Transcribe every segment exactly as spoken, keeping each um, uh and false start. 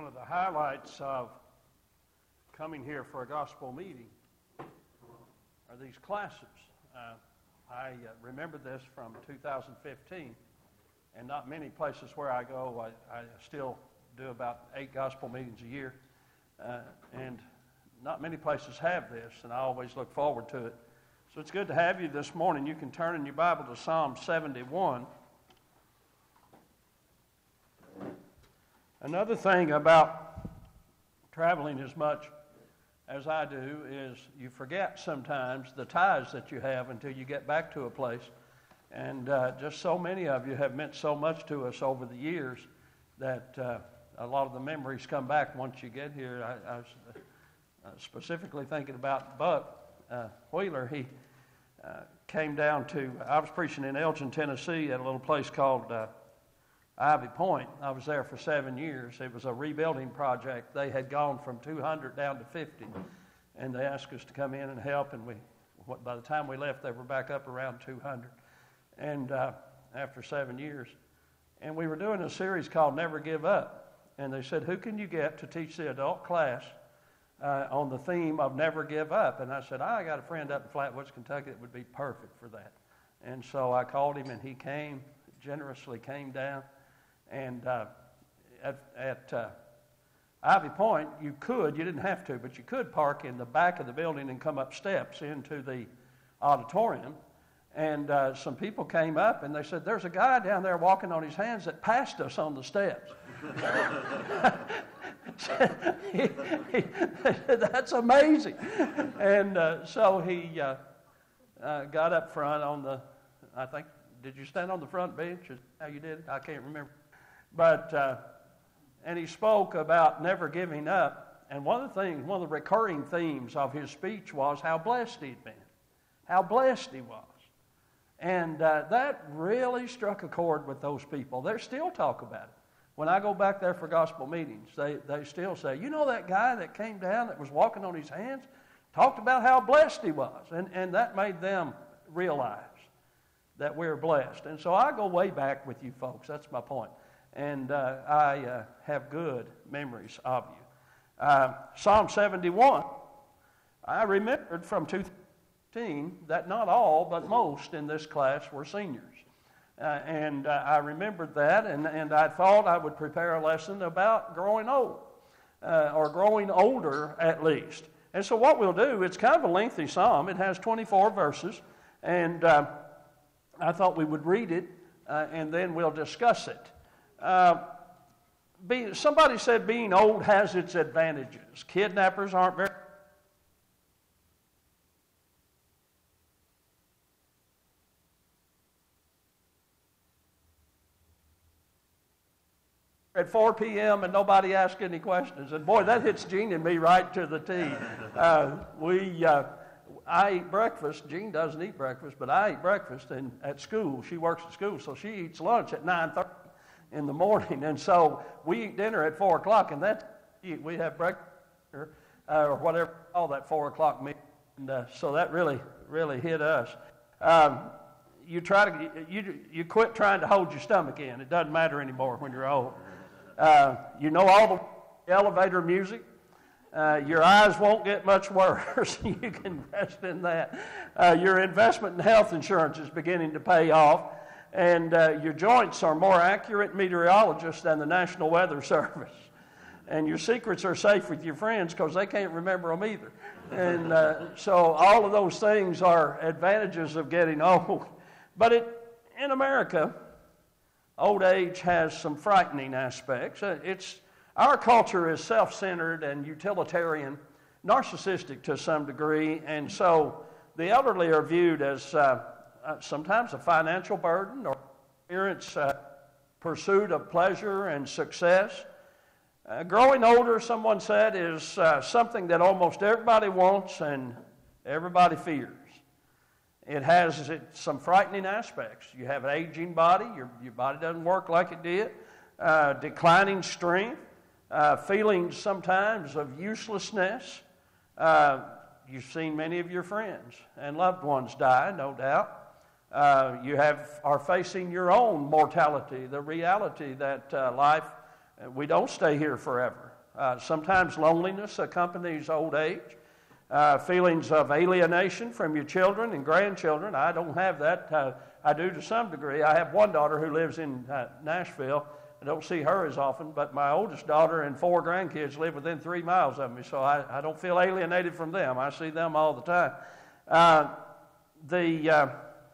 of the highlights of coming here for a gospel meeting are these classes. Uh, I uh, remember this from two thousand fifteen, and not many places where I go, I, I still do about eight gospel meetings a year, uh, and not many places have this, and I always look forward to it. So it's good to have you this morning. You can turn in your Bible to Psalm seventy-one. Another thing about traveling as much as I do is you forget sometimes the ties that you have until you get back to a place. And uh, just so many of you have meant so much to us over the years that uh, a lot of the memories come back once you get here. I, I was uh, specifically thinking about Buck uh, Wheeler. He uh, came down to, I was preaching in Elgin, Tennessee at a little place called uh, Ivy Point. I was there for seven years. It was a rebuilding project. They had gone from two hundred down to fifty, and they asked us to come in and help, and we, by the time we left, they were back up around two hundred, and uh, after seven years. And we were doing a series called Never Give Up, and they said, who can you get to teach the adult class uh, on the theme of Never Give Up? And I said, I got a friend up in Flatwoods, Kentucky that would be perfect for that. And so I called him, and he came, generously came down. And uh, at, at uh, Ivy Point, you could, you didn't have to, but you could park in the back of the building and come up steps into the auditorium. And uh, some people came up and they said, there's a guy down there walking on his hands that passed us on the steps. he, he, that's amazing. And uh, so he uh, uh, got up front on the, I think, did you stand on the front bench? Is how you did it? I can't remember. But, uh, and he spoke about never giving up. And one of the things, one of the recurring themes of his speech was how blessed he'd been, how blessed he was. And uh, that really struck a chord with those people. They still talk about it. When I go back there for gospel meetings, they, they still say, you know that guy that came down that was walking on his hands, talked about how blessed he was. And, and that made them realize that we're blessed. And so I go way back with you folks. That's my point. And uh, I uh, have good memories of you. Uh, Psalm seventy-one, I remembered from two thousand fifteen that not all, but most in this class were seniors. Uh, and uh, I remembered that, and, and I thought I would prepare a lesson about growing old, uh, or growing older at least. And so what we'll do, it's kind of a lengthy psalm. It has twenty-four verses, and uh, I thought we would read it, uh, and then we'll discuss it. Uh, be, somebody said being old has its advantages. Kidnappers aren't very... at four p.m. and nobody asked any questions. And boy, that hits Jean and me right to the T. Uh, we... Uh, I eat breakfast. Jean doesn't eat breakfast, but I eat breakfast and at school. She works at school, so she eats lunch at nine thirty in the morning. And so we eat dinner at four o'clock, and that's we have breakfast uh, or whatever, all that four o'clock meal. And uh, so that really, really hit us. Um, you try to you you quit trying to hold your stomach in. It doesn't matter anymore when you're old. Uh, you know all the elevator music. Uh, your eyes won't get much worse. You can rest in that. Uh, your investment in health insurance is beginning to pay off, and uh, your joints are more accurate meteorologists than the National Weather Service. And your secrets are safe with your friends because they can't remember them either. And uh, so all of those things are advantages of getting old. But it, in America, old age has some frightening aspects. Uh, it's Our culture is self-centered and utilitarian, narcissistic to some degree, and so the elderly are viewed as uh, uh, sometimes a financial burden or parents' uh, pursuit of pleasure and success. Uh, growing older, someone said, is uh, something that almost everybody wants and everybody fears. It has it, some frightening aspects. You have an aging body, your, your body doesn't work like it did, uh, declining strength, Uh, feelings sometimes of uselessness. Uh, you've seen many of your friends and loved ones die, no doubt. Uh, you have are facing your own mortality, the reality that uh, life, we don't stay here forever. Uh, sometimes loneliness accompanies old age. Uh, feelings of alienation from your children and grandchildren. I don't have that. Uh, I do to some degree. I have one daughter who lives in uh, Nashville. I don't see her as often, but my oldest daughter and four grandkids live within three miles of me, so I, I don't feel alienated from them. I see them all the time. Uh, the, uh,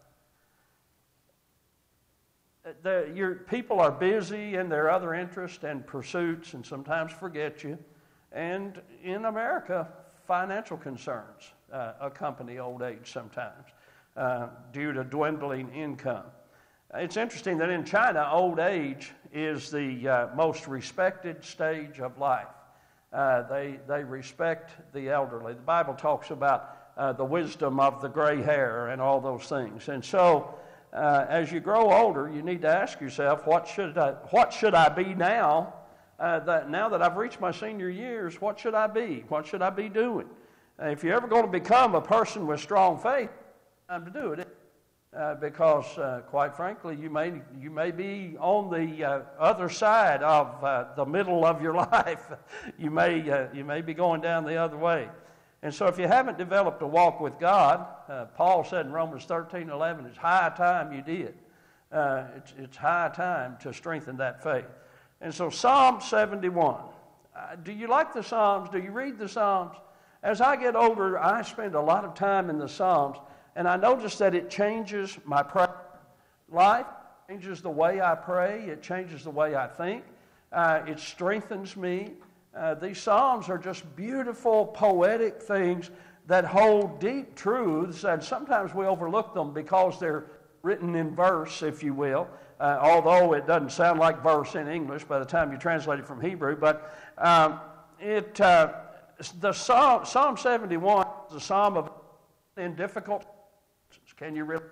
the your people are busy in their other interests and pursuits and sometimes forget you. And in America, financial concerns uh, accompany old age sometimes uh, due to dwindling income. It's interesting that in China, old age is the uh, most respected stage of life. Uh, they, they respect the elderly. The Bible talks about uh, the wisdom of the gray hair and all those things. And so uh, as you grow older, you need to ask yourself, what should I, what should I be now? Uh, that now that I've reached my senior years, what should I be? What should I be doing? Uh, if you're ever going to become a person with strong faith, it's time to do it. Uh, because, uh, quite frankly, you may you may be on the uh, other side of uh, the middle of your life. you may uh, you may be going down the other way, and so if you haven't developed a walk with God, uh, Paul said in Romans thirteen eleven, it's high time you did. Uh, it's it's high time to strengthen that faith. And so Psalm seventy-one. Uh, do you like the Psalms? Do you read the Psalms? As I get older, I spend a lot of time in the Psalms. And I notice that it changes my prayer life, it changes the way I pray, it changes the way I think, uh, it strengthens me. Uh, these Psalms are just beautiful, poetic things that hold deep truths, and sometimes we overlook them because they're written in verse, if you will, uh, although it doesn't sound like verse in English by the time you translate it from Hebrew. But um, it uh, the Psalm, Psalm seventy-one is a psalm of in difficult. Can you really?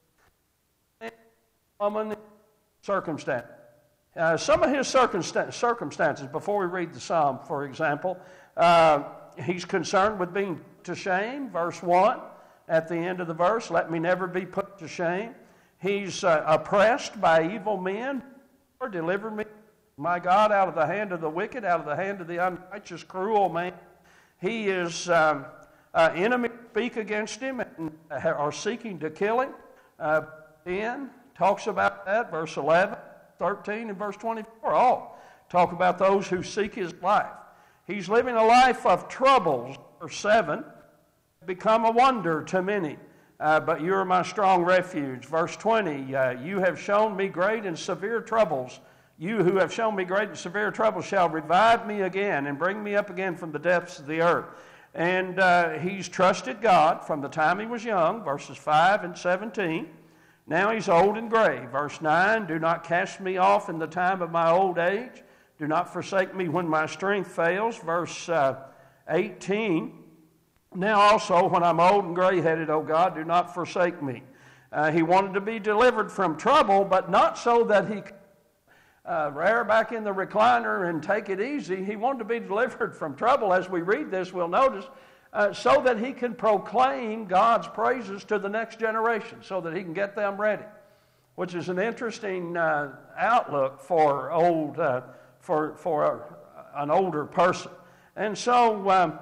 Woman circumstance. Uh, some of his circumstan- circumstances, before we read the psalm, for example, uh, he's concerned with being to shame, verse one, at the end of the verse, let me never be put to shame. He's uh, oppressed by evil men. Lord, deliver me, my God, out of the hand of the wicked, out of the hand of the unrighteous, cruel man. He is... Um, Uh, enemies speak against him and are seeking to kill him. Uh, ten talks about that, verse eleven, thirteen, and verse twenty-four. All talk about those who seek his life. He's living a life of troubles, verse seven, become a wonder to many. Uh, but you are my strong refuge. Verse twenty, uh, you have shown me great and severe troubles. You who have shown me great and severe troubles shall revive me again and bring me up again from the depths of the earth. And uh, he's trusted God from the time he was young, verses five and seventeen. Now he's old and gray. Verse nine, do not cast me off in the time of my old age. Do not forsake me when my strength fails. Verse uh, eighteen, now also when I'm old and gray-headed, O God, do not forsake me. Uh, he wanted to be delivered from trouble, but not so that he could Uh, rear back in the recliner and take it easy. He wanted to be delivered from trouble. As we read this, we'll notice, uh, so that he can proclaim God's praises to the next generation, so that he can get them ready, which is an interesting uh, outlook for old uh, for for a, an older person. And so um,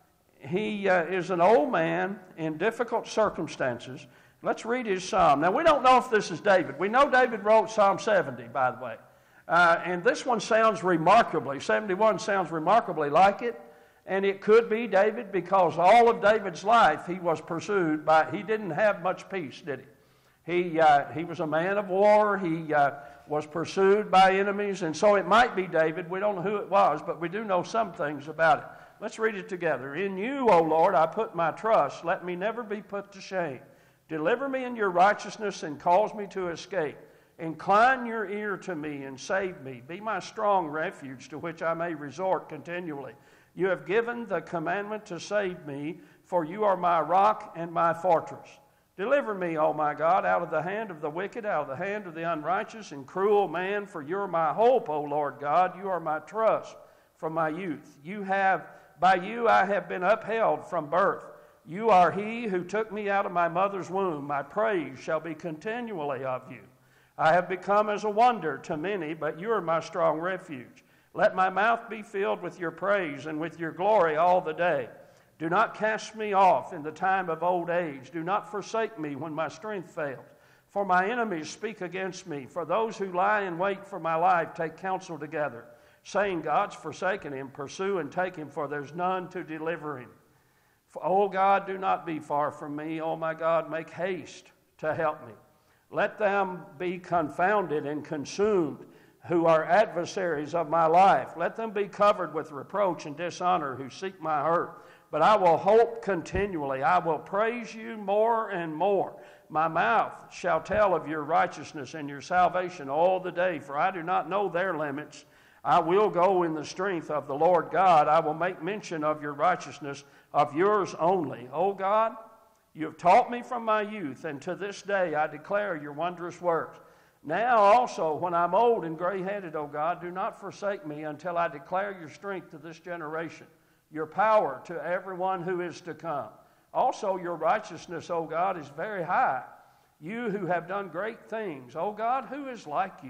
he uh, is an old man in difficult circumstances. Let's read his psalm. Now, we don't know if this is David. We know David wrote Psalm seventy, by the way. Uh, and this one sounds remarkably, seventy-one sounds remarkably like it, and it could be David because all of David's life he was pursued by, he didn't have much peace, did he? He, uh, he was a man of war, he uh, was pursued by enemies, and so it might be David. We don't know who it was, but we do know some things about it. Let's read it together. In you, O Lord, I put my trust. Let me never be put to shame. Deliver me in your righteousness and cause me to escape. Incline your ear to me and save me. Be my strong refuge to which I may resort continually. You have given the commandment to save me, for you are my rock and my fortress. Deliver me, O my God, out of the hand of the wicked, out of the hand of the unrighteous and cruel man, for you are my hope, O Lord God. You are my trust from my youth. You have, by you I have been upheld from birth. You are he who took me out of my mother's womb. My praise shall be continually of you. I have become as a wonder to many, but you are my strong refuge. Let my mouth be filled with your praise and with your glory all the day. Do not cast me off in the time of old age. Do not forsake me when my strength fails. For my enemies speak against me. For those who lie in wait for my life take counsel together, saying, God's forsaken him. Pursue and take him, for there's none to deliver him. For, O God, do not be far from me. O my God, make haste to help me. Let them be confounded and consumed who are adversaries of my life. Let them be covered with reproach and dishonor who seek my hurt. But I will hope continually. I will praise you more and more. My mouth shall tell of your righteousness and your salvation all the day, for I do not know their limits. I will go in the strength of the Lord God. I will make mention of your righteousness, of yours only. O God, you have taught me from my youth, and to this day I declare your wondrous works. Now also, when I'm old and gray-headed, O God, do not forsake me until I declare your strength to this generation, your power to everyone who is to come. Also, your righteousness, O God, is very high. You who have done great things, O God, who is like you?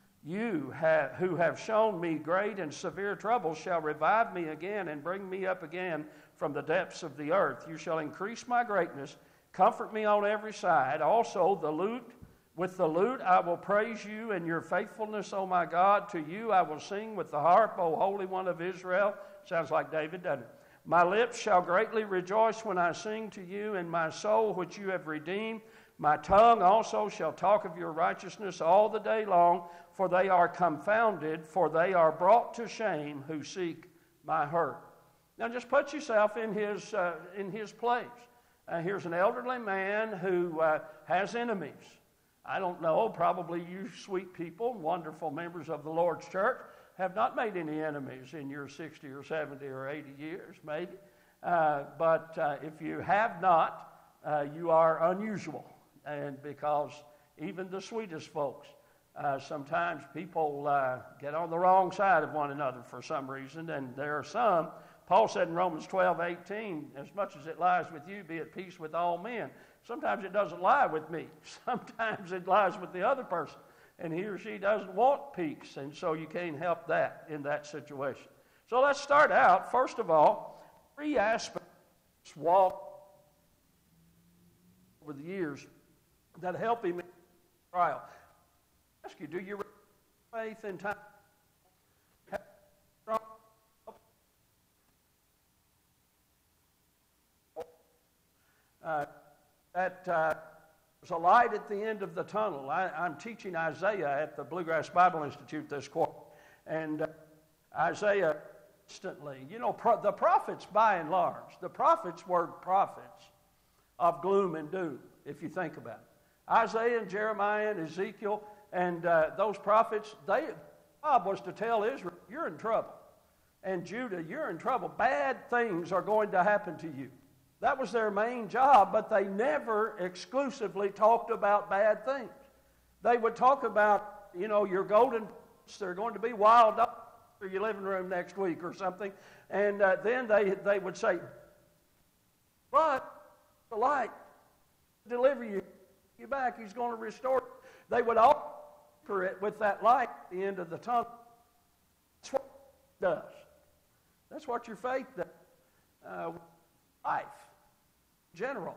You have, who have shown me great and severe trouble shall revive me again and bring me up again from the depths of the earth. You shall increase my greatness, comfort me on every side. Also, the lute, with the lute I will praise you and your faithfulness, O my God. To you I will sing with the harp, O Holy One of Israel. Sounds like David, doesn't it? My lips shall greatly rejoice when I sing to you, and my soul which you have redeemed. My tongue also shall talk of your righteousness all the day long, for they are confounded, for they are brought to shame who seek my hurt. Now just put yourself in his, uh, in his place. Uh, here's an elderly man who uh, has enemies. I don't know, probably you sweet people, wonderful members of the Lord's church, have not made any enemies in your sixty or seventy or eighty years, maybe. Uh, but uh, if you have not, uh, you are unusual. And because even the sweetest folks, uh, sometimes people uh, get on the wrong side of one another for some reason. And there are some, Paul said in Romans twelve eighteen, as much as it lies with you, be at peace with all men. Sometimes it doesn't lie with me. Sometimes it lies with the other person. And he or she doesn't want peace, and so you can't help that in that situation. So let's start out, first of all, three aspects walk over the years that help him in trial. I ask you, do you faith in time? Uh, that... Uh, There's a light at the end of the tunnel. I, I'm teaching Isaiah at the Bluegrass Bible Institute this quarter. And uh, Isaiah instantly, you know, pro- the prophets by and large, the prophets were prophets of gloom and doom, if you think about it. Isaiah and Jeremiah and Ezekiel and uh, those prophets, they, job was to tell Israel, you're in trouble. And Judah, you're in trouble. Bad things are going to happen to you. That was their main job, but they never exclusively talked about bad things. They would talk about, you know, your golden, they're going to be wild dogs in your living room next week or something. And uh, then they, they would say, but the light deliver you, you back, he's going to restore you. They would all anchor it with that light at the end of the tunnel. That's what it does. That's what your faith does. Uh, life. General.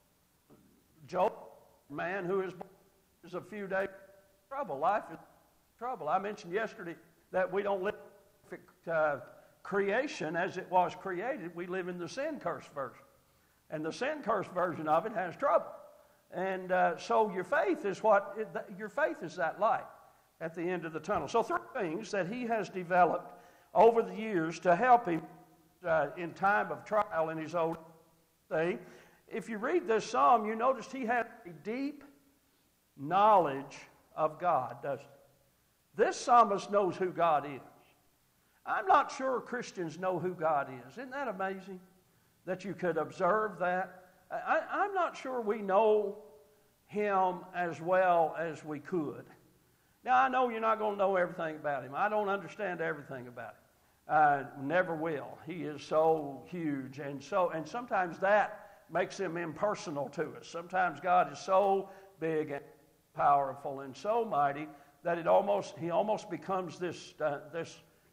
Job, man who is, is a few days in trouble. Life is trouble. I mentioned yesterday that we don't live in perfect uh, creation as it was created. We live in the sin-cursed version. And the sin-cursed version of it has trouble. And uh, so your faith is what, it, your faith is that light at the end of the tunnel. So three things that he has developed over the years to help him uh, in time of trial in his old age. If you read this psalm, you notice he had a deep knowledge of God, doesn't he? This psalmist knows who God is. I'm not sure Christians know who God is. Isn't that amazing that you could observe that? I, I'm not sure we know him as well as we could. Now, I know you're not going to know everything about him. I don't understand everything about him. Uh, never will. He is so huge, and so and sometimes that makes him impersonal to us. Sometimes God is so big and powerful and so mighty that it almost he almost becomes this uh, this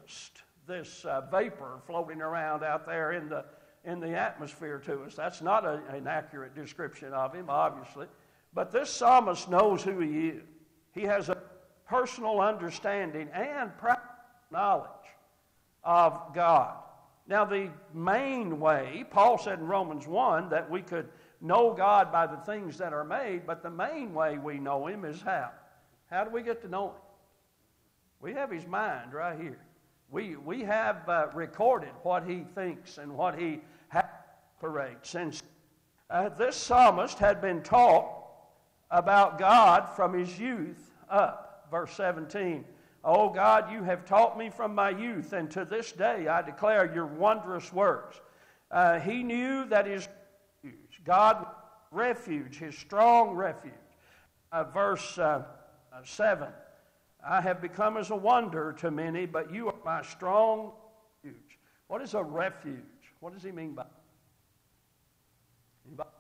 just this uh, vapor floating around out there in the in the atmosphere to us. That's not a, an accurate description of him, obviously. But this psalmist knows who he is. He has a personal understanding and practical knowledge of God. Now, the main way, Paul said in Romans one that we could know God by the things that are made, but the main way we know him is how? How do we get to know him? We have his mind right here. We, we have uh, recorded what he thinks and what he operates. And uh, this psalmist had been taught about God from his youth up. Verse seventeen, "O God, you have taught me from my youth, and to this day I declare your wondrous works." Uh, he knew that his refuge, God refuge, his strong refuge. Uh, verse uh, seven, "I have become as a wonder to many, but you are my strong refuge." What is a refuge? What does he mean by it? Anybody?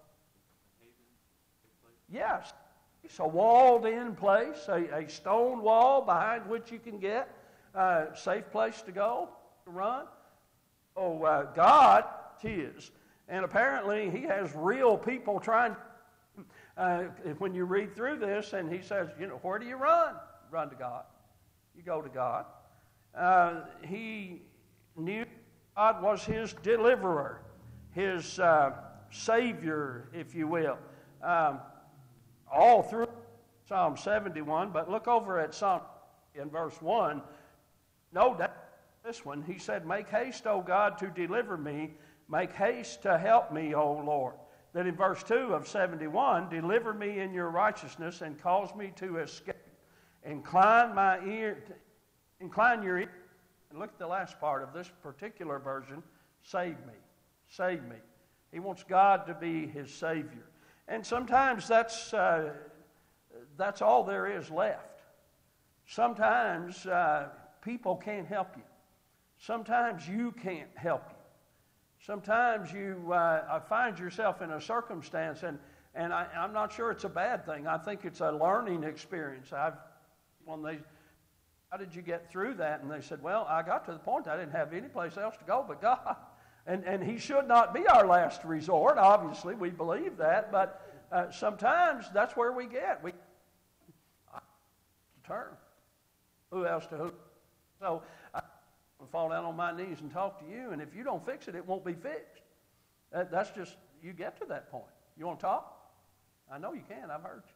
Yes. It's a walled-in place, a, a stone wall behind which you can get a safe place to go, to run. Oh, uh, God is. And apparently he has real people trying, uh, when you read through this, and he says, you know, where do you run? Run to God. You go to God. Uh, he knew God was his deliverer, his uh, Savior, if you will. Um, all through Psalm seventy-one, but look over at Psalm in verse one. No doubt this one, he said, "Make haste, O God, to deliver me. Make haste to help me, O Lord." Then in verse two of seventy-one, "Deliver me in your righteousness and cause me to escape. Incline my ear, incline your ear." And look at the last part of this particular version, "Save me, save me." He wants God to be his Savior. And sometimes that's, uh, that's all there is left. Sometimes uh, people can't help you. Sometimes you can't help you. Sometimes you uh, find yourself in a circumstance, and, and I, I'm not sure it's a bad thing. I think it's a learning experience. I've, when they, how did you get through that? And they said, well, I got to the point I didn't have any place else to go but God. And, and he should not be our last resort. Obviously, we believe that. But uh, sometimes that's where we get. We turn. Who else to who? So I fall down on my knees and talk to you. And if you don't fix it, it won't be fixed. That, that's just, you get to that point. You want to talk? I know you can. I've heard you.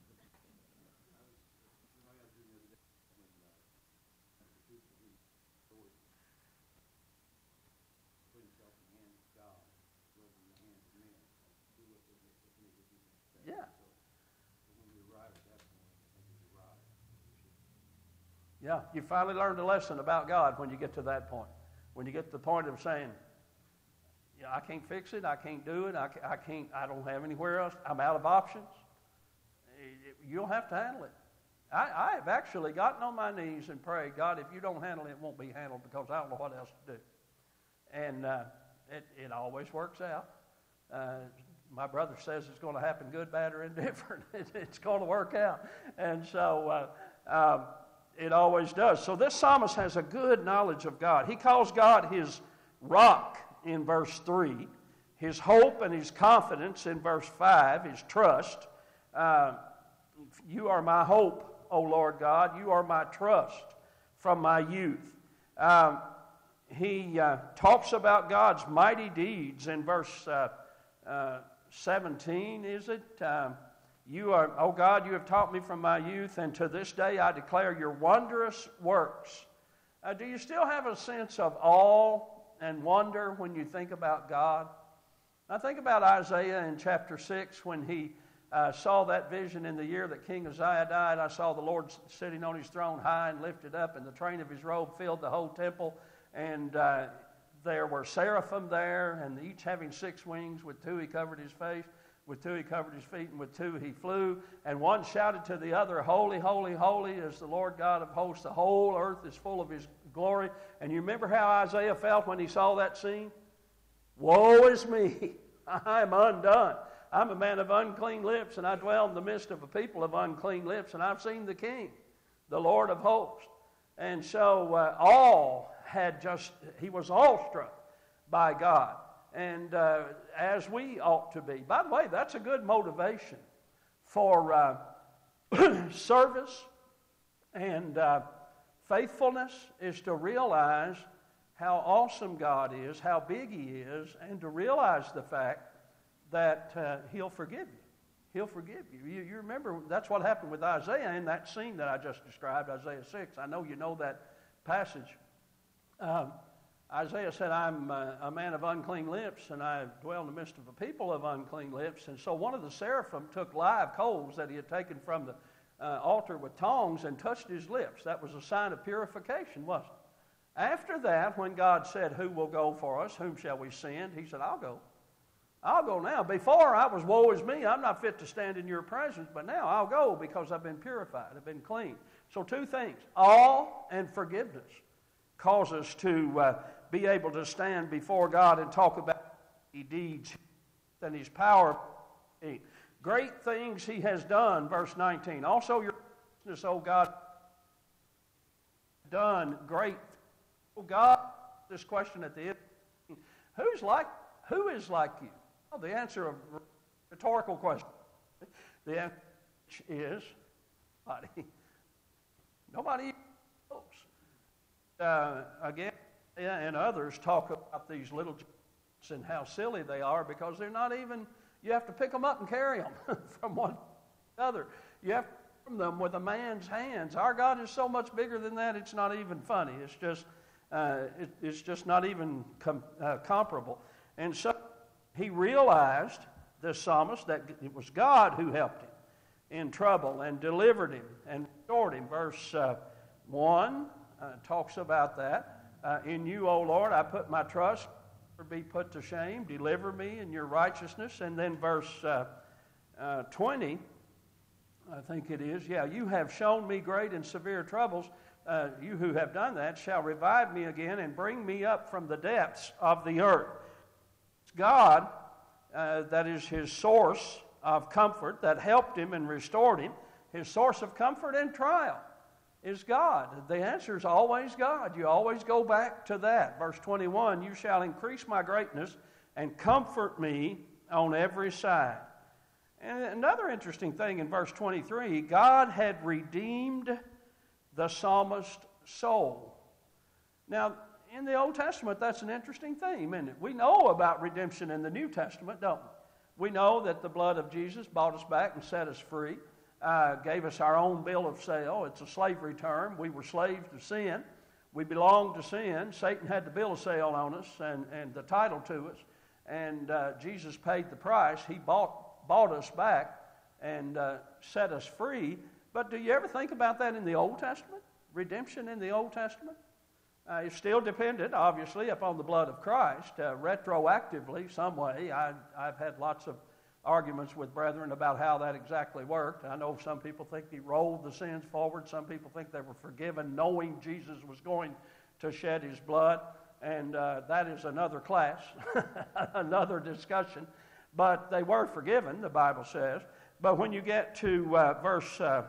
Yeah. Yeah, you finally learned a lesson about God when you get to that point. When you get to the point of saying, yeah, I can't fix it, I can't do it, I, I can't, I don't have anywhere else, I'm out of options. You don't have to handle it. I, I have actually gotten on my knees and prayed, God, if you don't handle it, it won't be handled because I don't know what else to do. And uh, it, it always works out. Uh, my brother says it's going to happen good, bad, or indifferent. It's going to work out. And so uh, um, it always does. So this psalmist has a good knowledge of God. He calls God his rock in verse three, his hope and his confidence in verse five, his trust. Uh, you are my hope, O Lord God. You are my trust from my youth. Um, he uh, talks about God's mighty deeds in verse uh, uh, seventeen, is it? Um, you are, oh God, you have taught me from my youth, and to this day I declare your wondrous works. Uh, do you still have a sense of awe and wonder when you think about God? I think about Isaiah in chapter six when he uh, saw that vision in the year that King Uzziah died. I saw the Lord sitting on his throne high and lifted up, and the train of his robe filled the whole temple. And uh, there were seraphim there, and each having six wings. With two he covered his face, with two he covered his feet, and with two he flew. And one shouted to the other, Holy, holy, holy is the Lord God of hosts. The whole earth is full of his glory. And you remember how Isaiah felt when he saw that scene? Woe is me, I am undone. I'm a man of unclean lips, and I dwell in the midst of a people of unclean lips, and I've seen the King, the Lord of hosts. And so uh, all had just, he was awestruck by God, and uh, as we ought to be. By the way, that's a good motivation for uh, service and uh, faithfulness, is to realize how awesome God is, how big He is, and to realize the fact that uh, He'll forgive you. He'll forgive you. you. You remember, that's what happened with Isaiah in that scene that I just described, Isaiah six. I know you know that passage. Um, Isaiah said, I'm uh, a man of unclean lips, and I dwell in the midst of a people of unclean lips. And so one of the seraphim took live coals that he had taken from the uh, altar with tongs and touched his lips. That was a sign of purification, wasn't it? After that, when God said, who will go for us? Whom shall we send? He said, I'll go. I'll go now. Before I was, woe is me, I'm not fit to stand in your presence, but now I'll go because I've been purified, I've been clean. So two things, awe and forgiveness cause us to uh, be able to stand before God and talk about His deeds and His power. Great things He has done, verse nineteen. Also your righteousness, O God, done great. Oh God, this question at the end, who's like, who is like you? Well, the answer of a rhetorical question. The answer is nobody. Nobody knows. Uh, again, and others talk about these little giants and how silly they are because they're not even, you have to pick them up and carry them from one to the other. You have to form them with a man's hands. Our God is so much bigger than that, it's not even funny. It's just, uh, it, it's just not even com- uh, comparable. And so he realized, the psalmist, that it was God who helped him in trouble and delivered him and restored him. Verse uh, one uh, talks about that. Uh, in you, O Lord, I put my trust, never be put to shame. Deliver me in your righteousness. And then verse uh, uh, twenty, I think it is, yeah, you have shown me great and severe troubles. Uh, you who have done that shall revive me again and bring me up from the depths of the earth. God, uh, that is his source of comfort, that helped him and restored him. His source of comfort and trial is God. The answer is always God. You always go back to that. Verse twenty-one, you shall increase my greatness and comfort me on every side. And another interesting thing in verse twenty-three, God had redeemed the psalmist's soul. Now, in the Old Testament, that's an interesting theme, isn't it? We know about redemption in the New Testament, don't we? We know that the blood of Jesus bought us back and set us free, uh, gave us our own bill of sale. It's a slavery term. We were slaves to sin. We belonged to sin. Satan had the bill of sale on us and, and the title to us, and uh, Jesus paid the price. He bought, bought us back and uh, set us free. But do you ever think about that in the Old Testament? Redemption in the Old Testament? Uh, it's still dependent, obviously, upon the blood of Christ, uh, retroactively, some way. I, I've had lots of arguments with brethren about how that exactly worked. I know some people think he rolled the sins forward. Some people think they were forgiven knowing Jesus was going to shed his blood. And uh, that is another class, another discussion. But they were forgiven, the Bible says. But when you get to uh, verse uh,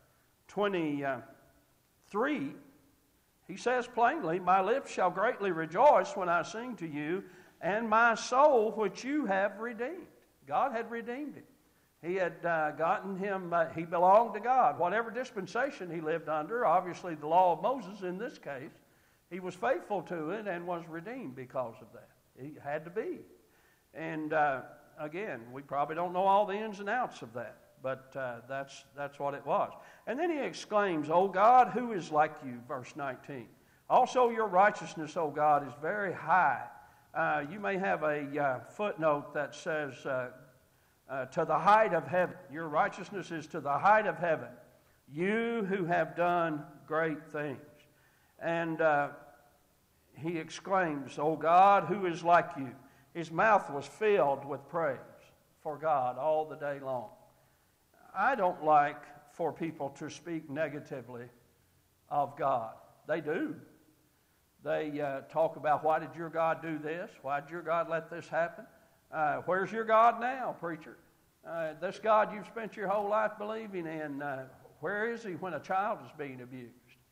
twenty-three, he says plainly, my lips shall greatly rejoice when I sing to you, and my soul which you have redeemed. God had redeemed him. He had uh, gotten him, uh, he belonged to God. Whatever dispensation he lived under, obviously the law of Moses in this case, he was faithful to it and was redeemed because of that. He had to be. And uh, again, we probably don't know all the ins and outs of that. But uh, that's that's what it was. And then he exclaims, O God, who is like you? Verse nineteen. Also your righteousness, O God, is very high. Uh, you may have a uh, footnote that says, uh, uh, to the height of heaven. Your righteousness is to the height of heaven. You who have done great things. And uh, he exclaims, O God, who is like you? His mouth was filled with praise for God all the day long. I don't like for people to speak negatively of God. They do. They uh, talk about, why did your God do this? Why did your God let this happen? Uh, where's your God now, preacher? Uh, this God you've spent your whole life believing in, uh, where is he when a child is being abused?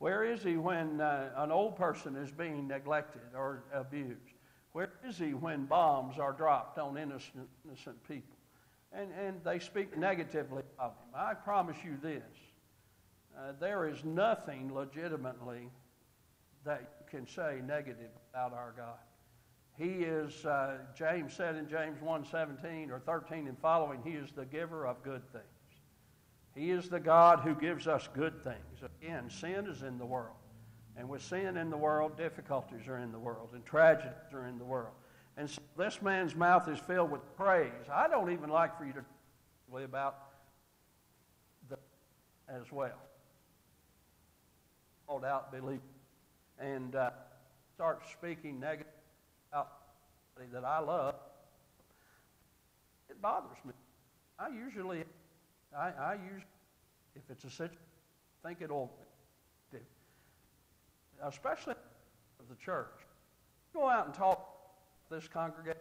Where is he when uh, an old person is being neglected or abused? Where is he when bombs are dropped on innocent, innocent people? And, and they speak negatively of him. I promise you this. Uh, there is nothing legitimately that you can say negative about our God. He is, uh, James said in James one seventeen or thirteen and following, he is the giver of good things. He is the God who gives us good things. Again, sin is in the world. And with sin in the world, difficulties are in the world, and tragedies are in the world. And so this man's mouth is filled with praise. I don't even like for you to talk about the as well. Hold out, believe, and uh, start speaking negative about somebody that I love. It bothers me. I usually, I, I usually, if it's a situation, I think it'll do. Especially of the church. Go out and talk to this congregation.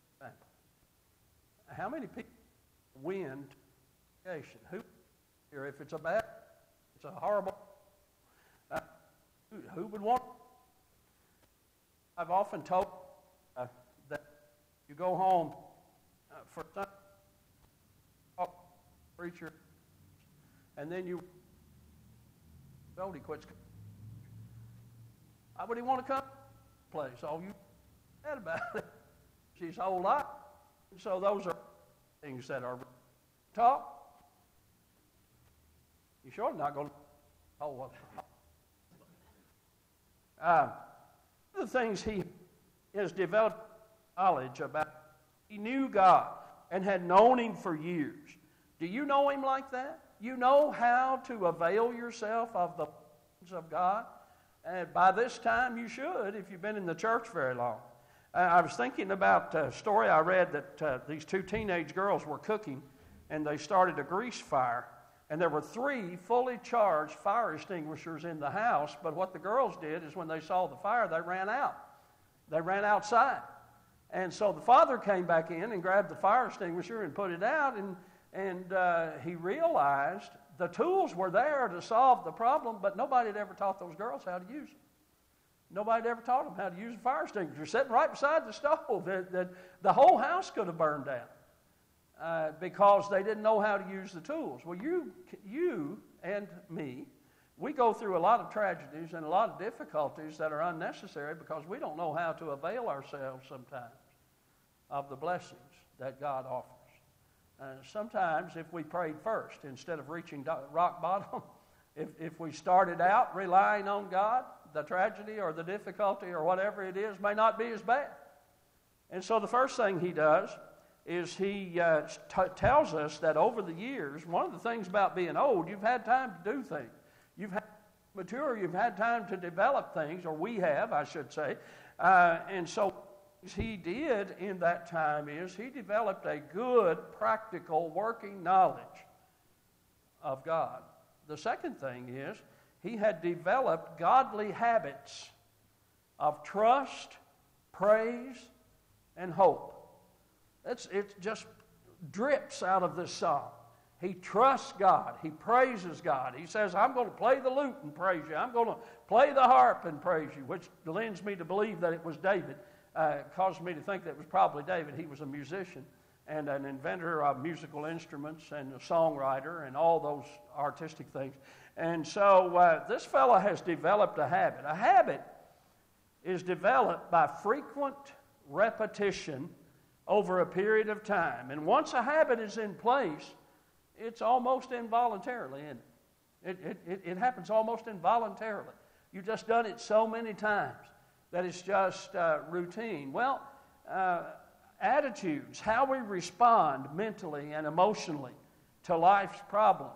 How many people win congregation? Who here? If it's a bad, it's a horrible. Uh, who, who would want? I've often told uh, that you go home uh, for some talk, preacher, and then you. He quits. Why would he want to come to the place? Oh, you said about it. She's a whole lot. So those are things that are taught. You sure not going to? Oh, well. Uh, the things he has developed knowledge about. He knew God and had known him for years. Do you know him like that? You know how to avail yourself of the things of God? And by this time, you should, if you've been in the church very long. Uh, I was thinking about a story I read that uh, these two teenage girls were cooking, and they started a grease fire. And there were three fully charged fire extinguishers in the house, but what the girls did is when they saw the fire, they ran out. They ran outside. And so the father came back in and grabbed the fire extinguisher and put it out, and, and uh, he realized the tools were there to solve the problem, but nobody had ever taught those girls how to use them. Nobody had ever taught them how to use a fire extinguisher. Sitting right beside the stove, that, that the whole house could have burned down uh, because they didn't know how to use the tools. Well, you, you and me, we go through a lot of tragedies and a lot of difficulties that are unnecessary because we don't know how to avail ourselves sometimes of the blessings that God offers. Uh, sometimes if we prayed first instead of reaching do- rock bottom, if, if we started out relying on God, the tragedy or the difficulty or whatever it is may not be as bad. And so the first thing he does is he uh, t- tells us that over the years, one of the things about being old, you've had time to do things. You've had mature, you've had time to develop things, or we have, I should say. Uh, and so he did in that time is he developed a good, practical, working knowledge of God. The second thing is he had developed godly habits of trust, praise, and hope. It's, it just drips out of this psalm. He trusts God. He praises God. He says, I'm going to play the lute and praise you. I'm going to play the harp and praise you, which lends me to believe that it was David. Uh, caused me to think that it was probably David. He was a musician and an inventor of musical instruments and a songwriter and all those artistic things. And so uh, this fellow has developed a habit. A habit is developed by frequent repetition over a period of time. And once a habit is in place, it's almost involuntarily, isn't it? It, it, it happens almost involuntarily. You've just done it so many times that it's just uh, routine. Well, uh, attitudes, how we respond mentally and emotionally to life's problems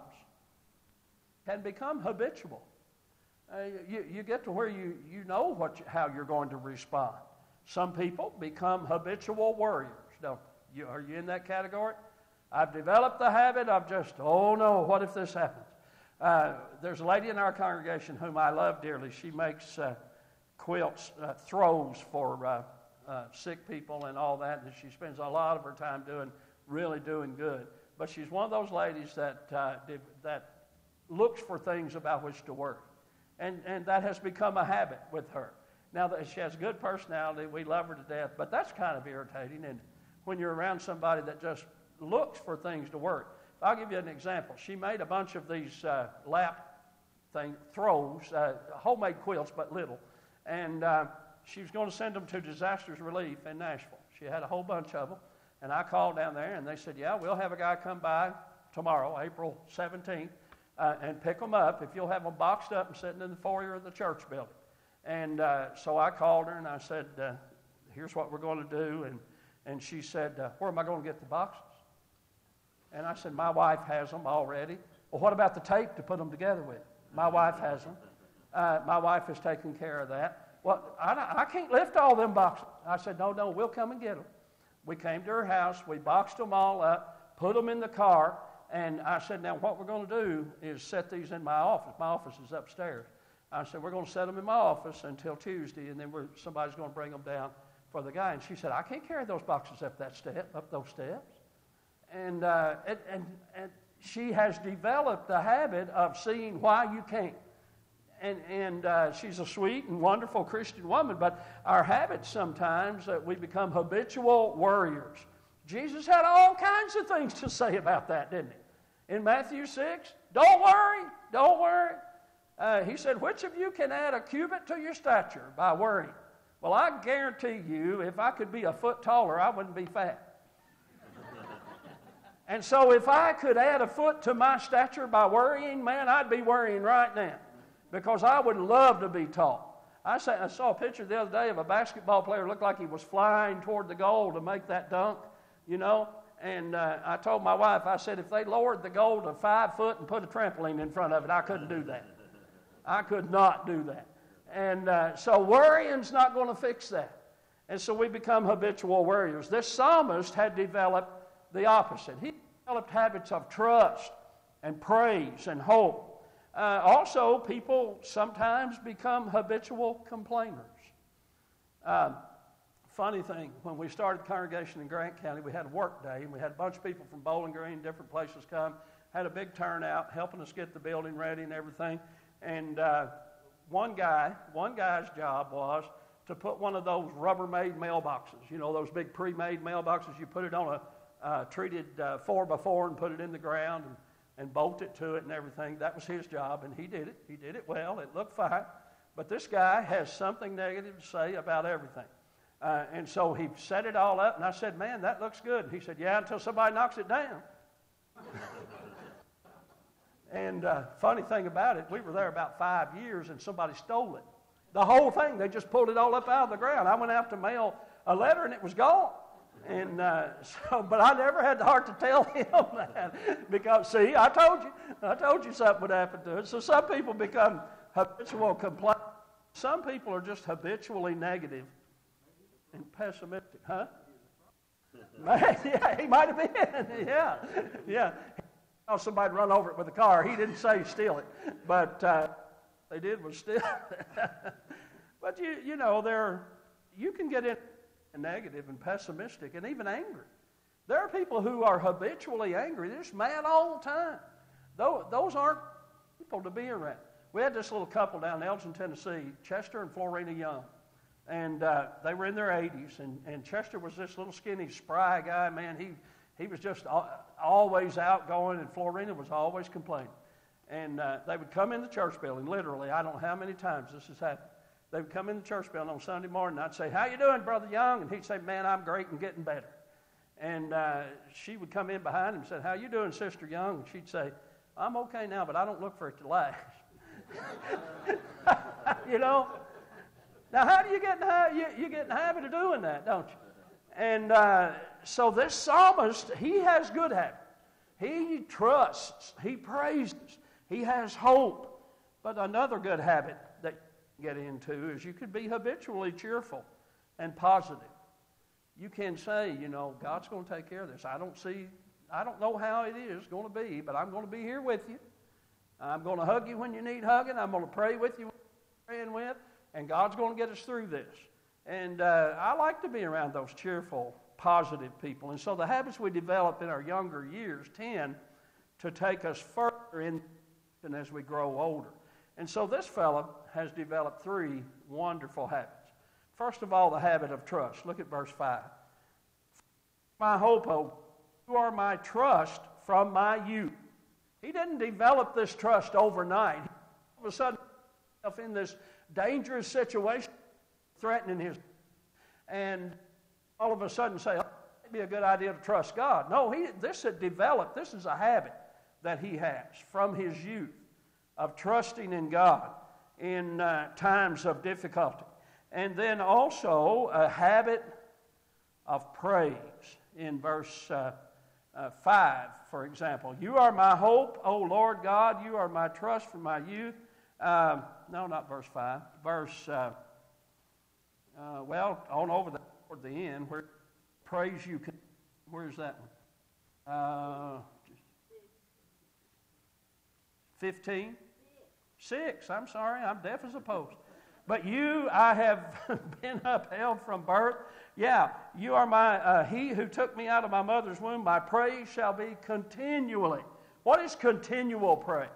can become habitual. Uh, you, you get to where you, you know what you, how you're going to respond. Some people become habitual worriers, don't you? Are you in that category? I've developed the habit of just, oh no, what if this happens? Uh, there's a lady in our congregation whom I love dearly. She makes uh, quilts, uh, throws for uh, uh, sick people and all that, and she spends a lot of her time doing, really doing good. But she's one of those ladies that uh, did, that looks for things about which to worry. And, and that has become a habit with her. Now, that she has a good personality, we love her to death, but that's kind of irritating. And when you're around somebody that just looks for things to work. I'll give you an example. She made a bunch of these uh, lap thing, throws, uh, homemade quilts, but little. And uh, she was going to send them to Disasters Relief in Nashville. She had a whole bunch of them. And I called down there, and they said, yeah, we'll have a guy come by tomorrow, April seventeenth, uh, and pick them up if you'll have them boxed up and sitting in the foyer of the church building. And uh, so I called her, and I said, uh, here's what we're going to do. And, and she said, uh, where am I going to get the boxes? And I said, my wife has them already. Well, what about the tape to put them together with? My wife has them. Uh, my wife is taking care of that. Well, I, I can't lift all them boxes. I said, no, no, we'll come and get them. We came to her house. We boxed them all up, put them in the car, and I said, now what we're going to do is set these in my office. My office is upstairs. I said, we're going to set them in my office until Tuesday, and then we're, somebody's going to bring them down for the guy. And she said, I can't carry those boxes up that step, up those steps. And, uh, and, and, and she has developed the habit of seeing why you can't. And, and uh, she's a sweet and wonderful Christian woman, but our habits sometimes that uh, we become habitual worriers. Jesus had all kinds of things to say about that, didn't he? In Matthew six, don't worry, don't worry. Uh, he said, which of you can add a cubit to your stature by worrying? Well, I guarantee you, if I could be a foot taller, I wouldn't be fat. And so if I could add a foot to my stature by worrying, man, I'd be worrying right now. Because I would love to be tall. I, say, I saw a picture the other day of a basketball player looked like he was flying toward the goal to make that dunk, you know. And uh, I told my wife, I said, if they lowered the goal to five foot and put a trampoline in front of it, I couldn't do that. I could not do that. And uh, so worrying's not going to fix that. And so we become habitual worriers. This psalmist had developed the opposite. He developed habits of trust and praise and hope. Uh, also, people sometimes become habitual complainers. Uh, funny thing, when we started the congregation in Grant County, we had a work day, and we had a bunch of people from Bowling Green, different places come, had a big turnout, helping us get the building ready and everything. And uh, one guy, one guy's job was to put one of those Rubbermaid mailboxes, you know, those big pre-made mailboxes. You put it on a uh, treated uh, four by four and put it in the ground, and and bolt it to it and everything. That was his job, and he did it. He did it well. It looked fine. But this guy has something negative to say about everything. Uh, and so he set it all up, and I said, man, that looks good. And he said, yeah, until somebody knocks it down. And uh, funny thing about it, we were there about five years, and somebody stole it. The whole thing, they just pulled it all up out of the ground. I went out to mail a letter, and it was gone. And uh, so, but I never had the heart to tell him that because, see, I told you, I told you something would happen to it. So some people become habitual complainers. Some people are just habitually negative and pessimistic, huh? Yeah, he might have been. Yeah, yeah. Oh, somebody run over it with a car. He didn't say steal it, but uh, they did was steal it. But you, you know, there you can get in. Negative and pessimistic and even angry. There are people who are habitually angry. They're just mad all the time. Those aren't people to be around. We had this little couple down in Elgin, Tennessee, Chester and Florina Young. And uh, they were in their eighties. And, and Chester was this little skinny, spry guy. Man, he, he was just always outgoing, and Florina was always complaining. And uh, they would come in the church building, literally. I don't know how many times this has happened. They would come in the church building on Sunday morning, and I'd say, how you doing, Brother Young? And he'd say, man, I'm great and getting better. And uh, she would come in behind him and say, how you doing, Sister Young? And she'd say, I'm okay now, but I don't look for it to last. You know? Now, how do you get in the, you, you get in the habit of doing that, don't you? And uh, so this psalmist, he has good habits. He trusts. He praises. He has hope. But another good habit that get into is you could be habitually cheerful and positive. You can say, you know, God's going to take care of this. I don't see, I don't know how it is going to be, but I'm going to be here with you. I'm going to hug you when you need hugging. I'm going to pray with you when you're praying with, and God's going to get us through this. And uh, I like to be around those cheerful, positive people. And so the habits we develop in our younger years tend to take us further in as we grow older. And so this fellow has developed three wonderful habits. First of all, the habit of trust. Look at verse five. My hope, oh, you are my trust from my youth. He didn't develop this trust overnight. All of a sudden, in this dangerous situation, threatening his, and all of a sudden say, oh, it'd be a good idea to trust God. No, he, this had developed. This is a habit that he has from his youth of trusting in God in uh, times of difficulty. And then also a habit of praise in verse uh, uh, five, for example. You are my hope, O Lord God. You are my trust from my youth. Um, no, not verse five. Verse, uh, uh, well, on over the, toward the end, where praise you can, where's that one? Uh, fifteen? Six, I'm sorry, I'm deaf as a post. But you, I have been upheld from birth. Yeah, you are my, uh, he who took me out of my mother's womb. My praise shall be continually. What is continual praise?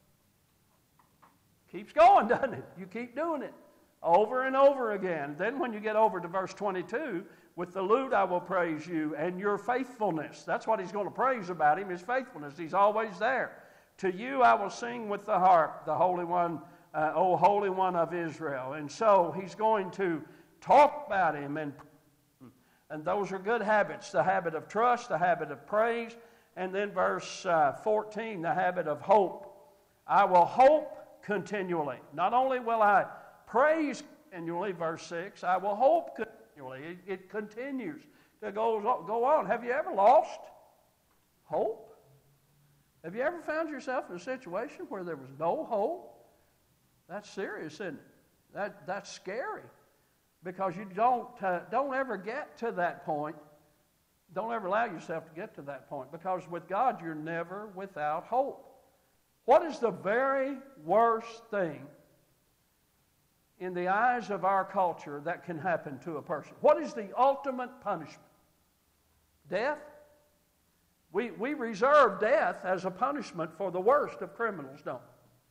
Keeps going, doesn't it? You keep doing it over and over again. Then when you get over to verse twenty-two, with the lute I will praise you and your faithfulness. That's what he's going to praise about him, his faithfulness. He's always there. To you I will sing with the harp, the Holy One, uh, O Holy One of Israel. And so he's going to talk about him, and, and those are good habits, the habit of trust, the habit of praise, and then verse uh, fourteen, the habit of hope. I will hope continually. Not only will I praise continually, verse six, I will hope continually. It, it continues to go, go on. Have you ever lost hope? Have you ever found yourself in a situation where there was no hope? That's serious, isn't it? That, that's scary, because you don't, uh, don't ever get to that point. Don't ever allow yourself to get to that point, because with God you're never without hope. What is the very worst thing in the eyes of our culture that can happen to a person? What is the ultimate punishment? Death? We, we reserve death as a punishment for the worst of criminals, don't we?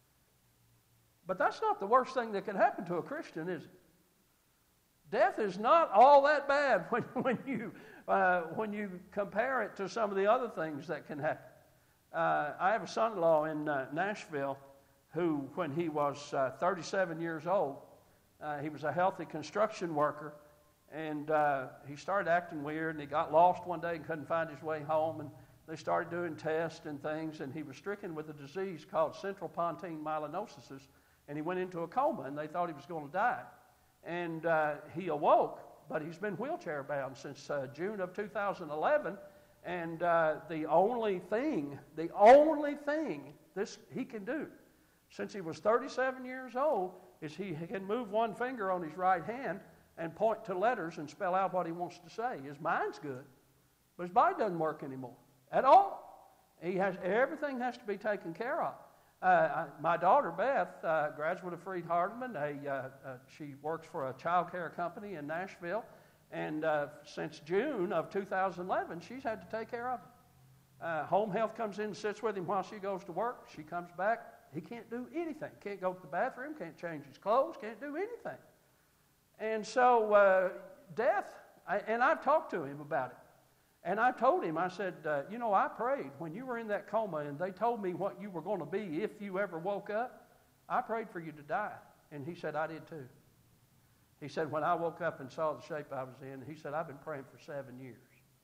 But that's not the worst thing that can happen to a Christian, is it? Death is not all that bad when, when, you, uh, when you compare it to some of the other things that can happen. Uh, I have a son-in-law in uh, Nashville who, when he was uh, thirty-seven years old, uh, he was a healthy construction worker, and uh, he started acting weird, and he got lost one day and couldn't find his way home, and they started doing tests and things, and he was stricken with a disease called central pontine myelinosis, and he went into a coma, and they thought he was going to die. And uh, he awoke, but he's been wheelchair bound since uh, June of two thousand eleven, and uh, the only thing, the only thing this he can do, since he was thirty-seven years old, is he can move one finger on his right hand and point to letters and spell out what he wants to say. His mind's good, but his body doesn't work anymore at all. He has, everything has to be taken care of. Uh, I, my daughter, Beth, uh, graduate of Freed Hardeman, a, uh, uh, she works for a child care company in Nashville, and uh, since June of two thousand eleven, she's had to take care of him. Uh, home health comes in and sits with him while she goes to work. She comes back. He can't do anything. Can't go to the bathroom, can't change his clothes, can't do anything. And so uh, death, I, and I've talked to him about it. And I told him, I said, uh, you know, I prayed when you were in that coma and they told me what you were going to be if you ever woke up. I prayed for you to die. And he said, I did too. He said, when I woke up and saw the shape I was in, he said, I've been praying for seven years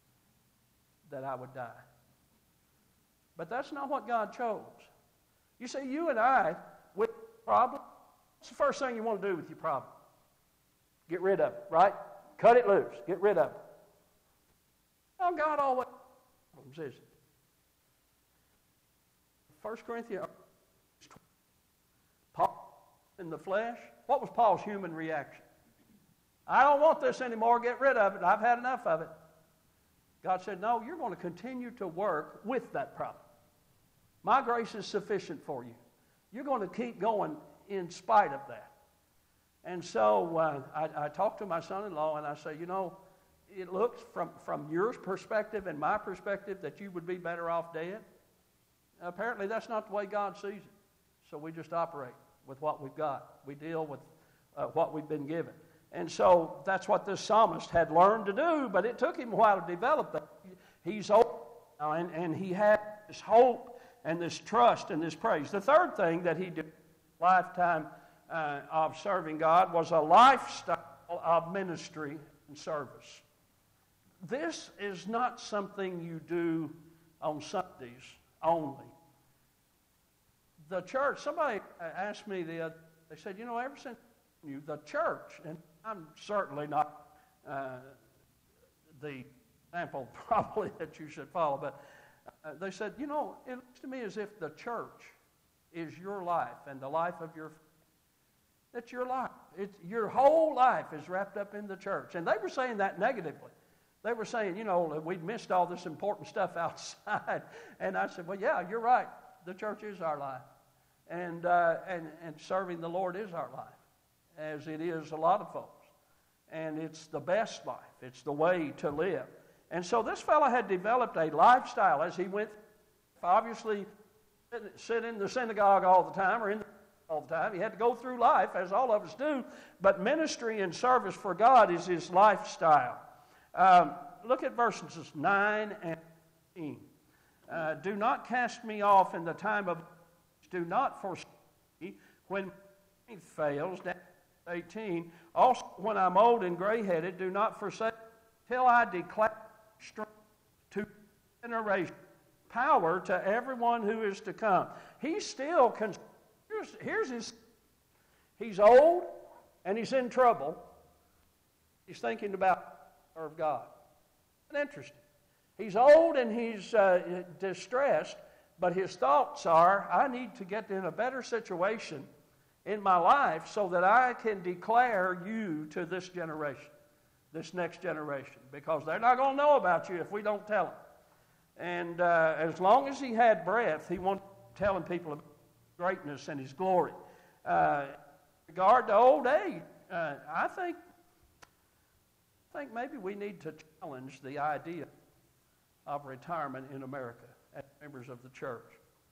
that I would die. But that's not what God chose. You see, you and I, with problem, what's the first thing you want to do with your problem? Get rid of it, right? Cut it loose. Get rid of it. Well, God always problems, isn't it? First Corinthians, Paul in the flesh. What was Paul's human reaction? I don't want this anymore. Get rid of it. I've had enough of it. God said, no, you're going to continue to work with that problem. My grace is sufficient for you. You're going to keep going in spite of that. And so uh, I, I talked to my son-in-law, and I say, you know, it looks from, from your perspective and my perspective that you would be better off dead. Apparently that's not the way God sees it. So we just operate with what we've got. We deal with uh, what we've been given. And so that's what this psalmist had learned to do, but it took him a while to develop that. He's old now, and, and he had this hope and this trust and this praise. The third thing that he did, lifetime uh, of serving God, was a lifestyle of ministry and service. This is not something you do on Sundays only. The church, somebody asked me the other, they said, you know, ever since you, the church, and I'm certainly not uh, the example probably that you should follow, but uh, they said, you know, it looks to me as if the church is your life and the life of your, that's your life. It's, your whole life is wrapped up in the church. And they were saying that negatively. They were saying, you know, we'd missed all this important stuff outside. And I said, well, yeah, you're right. The church is our life. And, uh, and, and serving the Lord is our life, as it is a lot of folks. And it's the best life. It's the way to live. And so this fellow had developed a lifestyle as he went, obviously, sit in the synagogue all the time or in the all the time. He had to go through life, as all of us do. But ministry and service for God is his lifestyle. Um, look at verses nine and fifteen. Uh, do not cast me off in the time of, do not forsake me when my strength fails. Down to eighteen. Also, when I'm old and gray-headed, do not forsake till I declare strength to generation, power to everyone who is to come. He's still, con- here's, here's his, he's old and he's in trouble. He's thinking about of God. It's interesting. He's old and he's uh, distressed, but his thoughts are, I need to get in a better situation in my life so that I can declare you to this generation, this next generation, because they're not going to know about you if we don't tell them. And uh, as long as he had breath, he wanted telling people about greatness and his glory. Uh, in regard to old age, uh, I think I think maybe we need to challenge the idea of retirement in America as members of the church.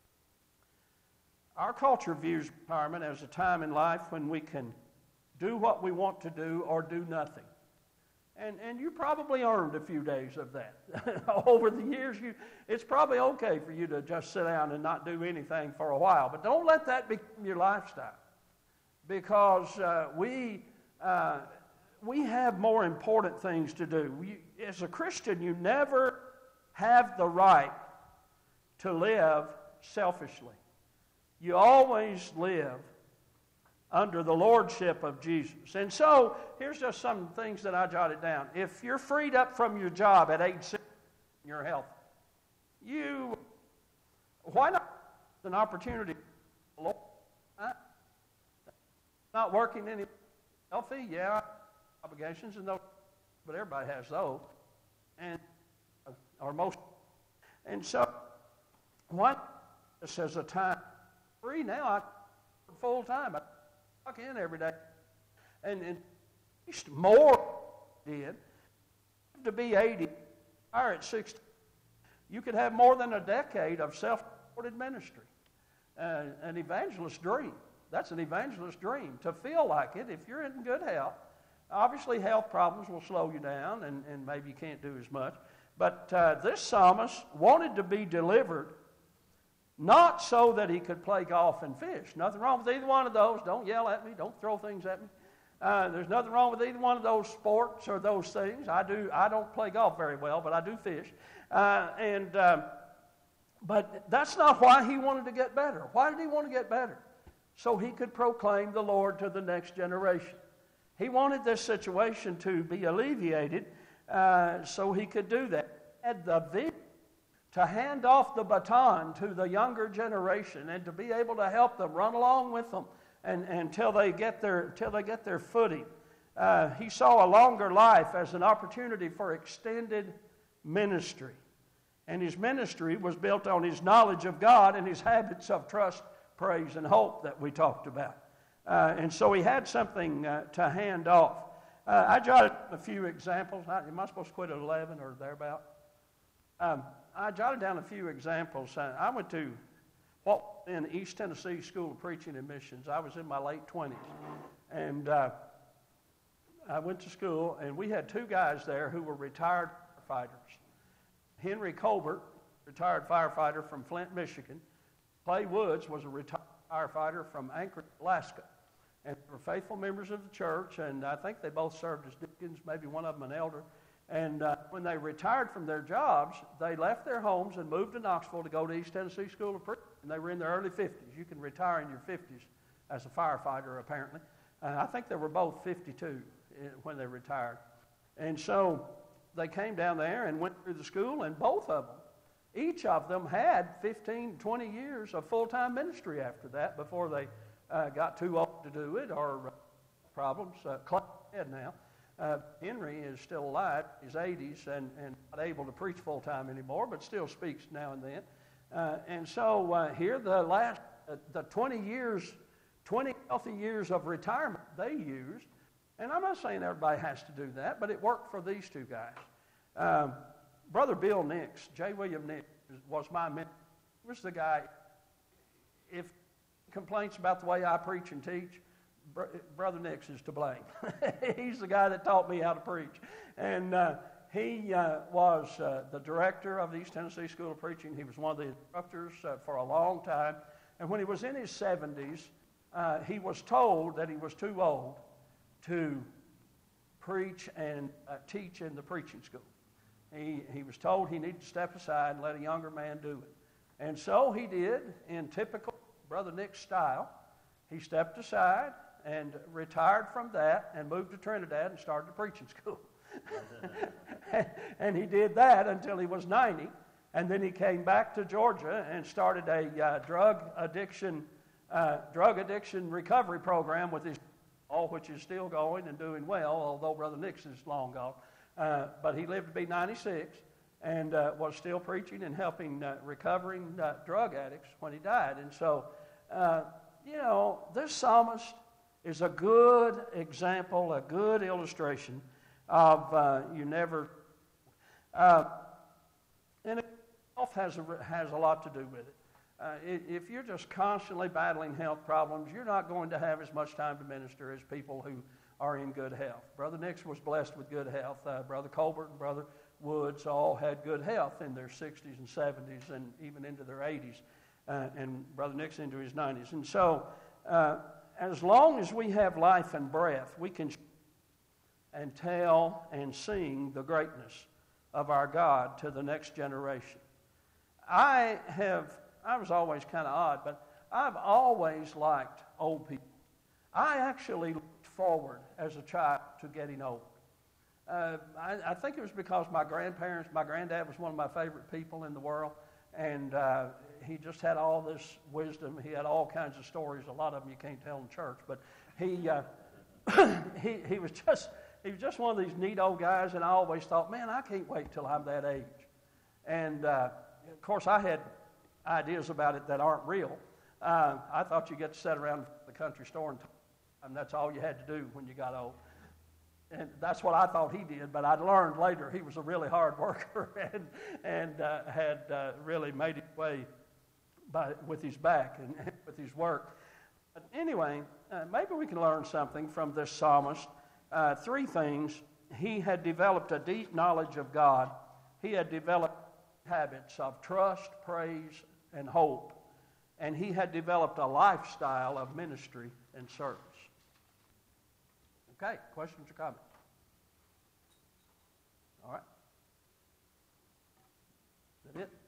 Our culture views retirement as a time in life when we can do what we want to do or do nothing. And, and you probably earned a few days of that. Over the years, you, it's probably okay for you to just sit down and not do anything for a while. But don't let that become your lifestyle. Because uh, we... Uh, We have more important things to do. We, as a Christian, you never have the right to live selfishly. You always live under the lordship of Jesus. And so, here's just some things that I jotted down. If you're freed up from your job at age six, you're healthy. You, why not an opportunity? Not working any healthy, yeah. Obligations, and those, but everybody has those, and or most. And so, what this is a time free now. I full time. I clock in every day, and, and at least more did to be eighty or at sixty. You could have more than a decade of self-supported ministry, uh, an evangelist's dream. That's an evangelist's dream to feel like it if you're in good health. Obviously, health problems will slow you down, and, and maybe you can't do as much. But uh, this psalmist wanted to be delivered, not so that he could play golf and fish. Nothing wrong with either one of those. Don't yell at me. Don't throw things at me. Uh, there's nothing wrong with either one of those sports or those things. I do. I don't play golf very well, but I do fish. Uh, and um, but that's not why he wanted to get better. Why did he want to get better? So he could proclaim the Lord to the next generation. He wanted this situation to be alleviated uh, so he could do that. He had the vision to hand off the baton to the younger generation and to be able to help them, run along with them and, until they get their, until they get their footing. Uh, he saw a longer life as an opportunity for extended ministry. And his ministry was built on his knowledge of God and his habits of trust, praise, and hope that we talked about. Uh, and so he had something uh, to hand off. Uh, I jotted a few examples. I, am I supposed to quit at eleven or thereabout? Um, I jotted down a few examples. Uh, I went to what in East Tennessee School of Preaching and Missions. I was in my late twenties, and uh, I went to school, and we had two guys there who were retired firefighters. Henry Colbert, retired firefighter from Flint, Michigan. Clay Woods was a retired firefighter from Anchorage, Alaska. And they were faithful members of the church, and I think they both served as deacons, maybe one of them an elder. And uh, when they retired from their jobs, they left their homes and moved to Knoxville to go to East Tennessee School of Preaching. And they were in their early fifties. You can retire in your fifties as a firefighter, apparently. And I think they were both fifty-two when they retired. And so they came down there and went through the school, and both of them, each of them had fifteen, twenty years of full-time ministry after that before they uh, got too old to do it or uh, problems. Uh, Clay's dead now. Uh, Henry is still alive, his eighties, and, and not able to preach full-time anymore, but still speaks now and then. Uh, and so uh, here the last, uh, the twenty years, twenty healthy years of retirement they used. And I'm not saying everybody has to do that, but it worked for these two guys. Um, Brother Bill Nix, J. William Nix, was my mentor. He was the guy, if complaints about the way I preach and teach, Br- Brother Nix is to blame. He's the guy that taught me how to preach. And uh, he uh, was uh, the director of the East Tennessee School of Preaching. He was one of the instructors uh, for a long time. And when he was in his seventies, uh, he was told that he was too old to preach and uh, teach in the preaching school. He, he was told he needed to step aside and let a younger man do it. And so he did, in typical Brother Nix style. He stepped aside and retired from that and moved to Trinidad and started the preaching school. And he did that until he was ninety. And then he came back to Georgia and started a uh, drug addiction uh, drug addiction recovery program with his all which is still going and doing well, although Brother Nix is long gone. Uh, but he lived to be ninety-six and uh, was still preaching and helping uh, recovering uh, drug addicts when he died. And so, uh, you know, this psalmist is a good example, a good illustration of uh, you never... Uh, and it has a, has a lot to do with it. Uh, if you're just constantly battling health problems, you're not going to have as much time to minister as people who are in good health. Brother Nix was blessed with good health. Uh, Brother Colbert and Brother Woods all had good health in their sixties and seventies and even into their eighties, uh, and Brother Nix into his nineties. And so uh, as long as we have life and breath, we can and tell and sing the greatness of our God to the next generation. I have... I was always kind of odd, but I've always liked old people. I actually looked forward as a child to getting old. Uh, I, I think it was because my grandparents, my granddad was one of my favorite people in the world, and uh, he just had all this wisdom. He had all kinds of stories. A lot of them you can't tell in church, but he uh, he he was just he was just one of these neat old guys, and I always thought, man, I can't wait till I'm that age. And uh, of course, I had ideas about it that aren't real. Uh, I thought you get to sit around the country store and talk, and that's all you had to do when you got old. And that's what I thought he did, but I learned later he was a really hard worker and, and uh, had uh, really made his way by, with his back and, and with his work. But anyway, uh, maybe we can learn something from this psalmist. Uh, three things. He had developed a deep knowledge of God. He had developed habits of trust, praise, and hope. And he had developed a lifestyle of ministry and service. Okay, questions or comments? All right. Is that it?